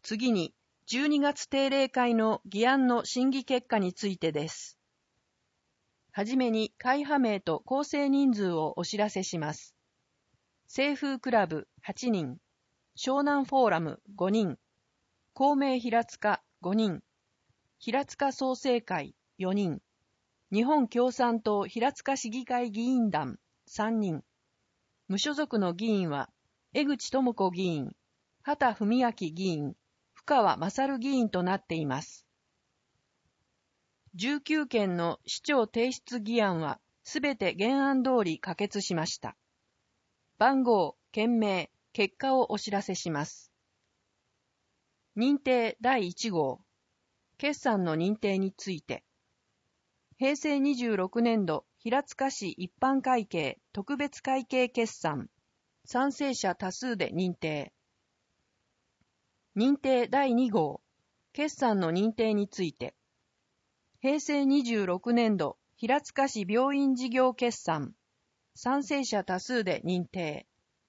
次に、12月定例会の議案の審議結果についてです。はじめに会派名と構成人数をお知らせします。清風クラブ8人、湘南フォーラム5人、公明平塚5人、平塚創成会4人、日本共産党平塚市議会議員団3人、無所属の議員は、江口智子議員、畑文明議員、深川勝議員となっています。19件の市長提出議案は、すべて原案通り可決しました。番号、件名、結果をお知らせします。認定第1号、決算の認定について、平成26年度平塚市一般会計特別会計決算、賛成者多数で認定。認定第2号、決算の認定について、平成26年度平塚市病院事業決算、賛成者多数で認定。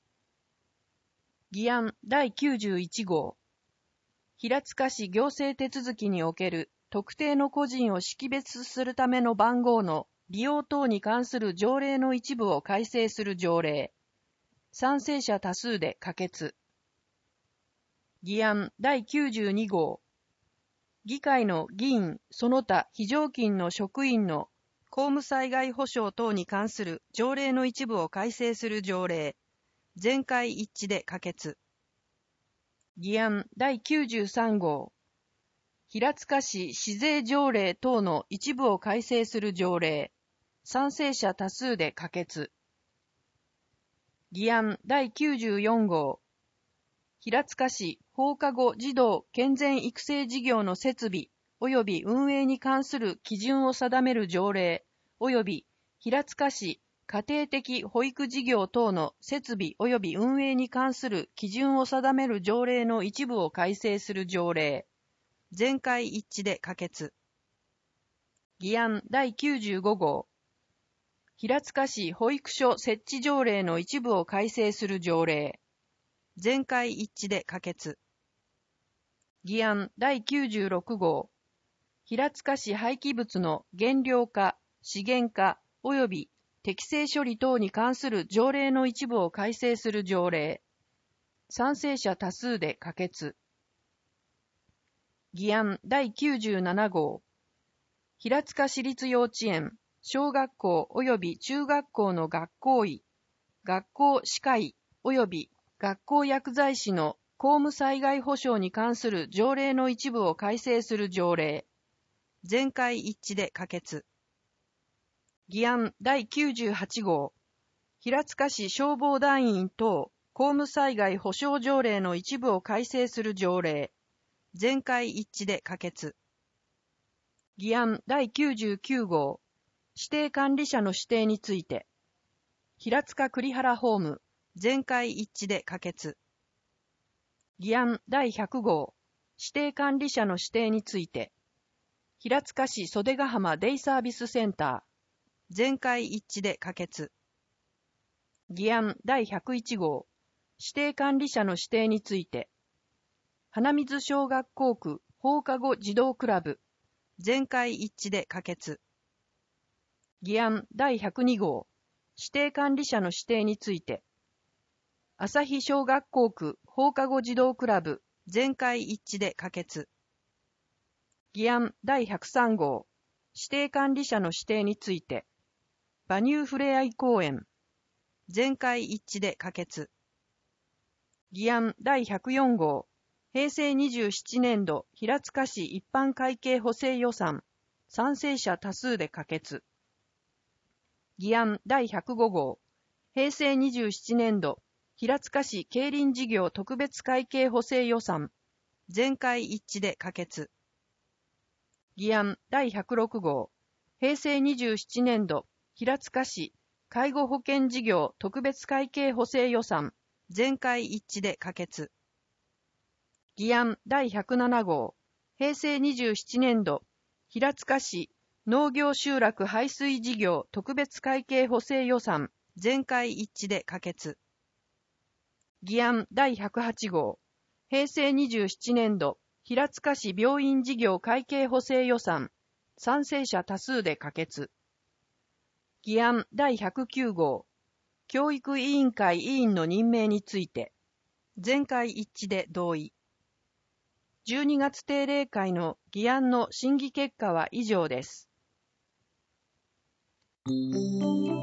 議案第91号、平塚市行政手続きにおける特定の個人を識別するための番号の利用等に関する条例の一部を改正する条例、賛成者多数で可決。議案第92号、議会の議員その他非常勤の職員の公務災害保障等に関する条例の一部を改正する条例、全会一致で可決。議案第93号、平塚市市税条例等の一部を改正する条例、賛成者多数で可決。議案第94号、平塚市放課後児童健全育成事業の設備及び運営に関する基準を定める条例及び平塚市家庭的保育事業等の設備及び運営に関する基準を定める条例の一部を改正する条例、全会一致で可決。議案第95号、平塚市保育所設置条例の一部を改正する条例、全会一致で可決。議案第96号、平塚市廃棄物の減量化、資源化及び適正処理等に関する条例の一部を改正する条例、賛成者多数で可決。議案第97号、平塚市立幼稚園、小学校及び中学校の学校医、学校歯科医及び学校薬剤師の公務災害保障に関する条例の一部を改正する条例、全会一致で可決。議案第98号、平塚市消防団員等公務災害保障条例の一部を改正する条例、全会一致で可決。議案第99号、指定管理者の指定について、平塚栗原ホーム、全会一致で可決。議案第100号、指定管理者の指定について、平塚市袖ヶ浜デイサービスセンター、全会一致で可決。議案第101号、指定管理者の指定について、花水小学校区放課後児童クラブ、全会一致で可決。議案第102号、指定管理者の指定について、朝日小学校区放課後児童クラブ、全会一致で可決。議案第103号、指定管理者の指定について、馬乳ふれあい公園、全会一致で可決。議案第104号、平成27年度平塚市一般会計補正予算、賛成者多数で可決。議案第105号、平成27年度平塚市競輪事業特別会計補正予算、全会一致で可決。議案第106号、平成27年度平塚市介護保険事業特別会計補正予算、全会一致で可決。議案第107号、平成27年度平塚市農業集落排水事業特別会計補正予算、全会一致で可決。議案第108号、 平成27年度、平塚市病院事業会計補正予算、賛成者多数で可決。議案第109号、教育委員会委員の任命について、全会一致で同意。12月定例会の議案の審議結果は以上です。